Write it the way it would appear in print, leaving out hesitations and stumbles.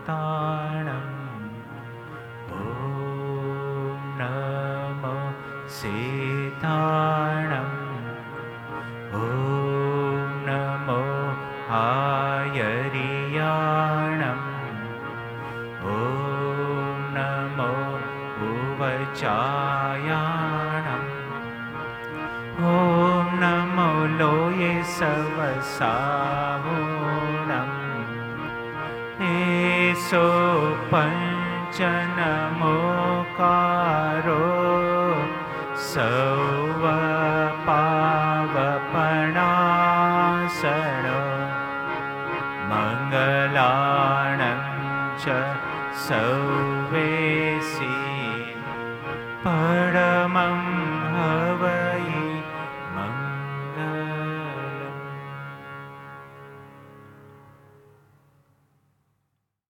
सीताणम् ॐ नमो सीताणम् ॐ नमो आयर्याणम् ॐ नमो उवचायाणम् ॐ नमो लोये सवसावोणम् एसो पञ्चनमोकारो सौवपावपणासनो मङ्गलाणं च सौवे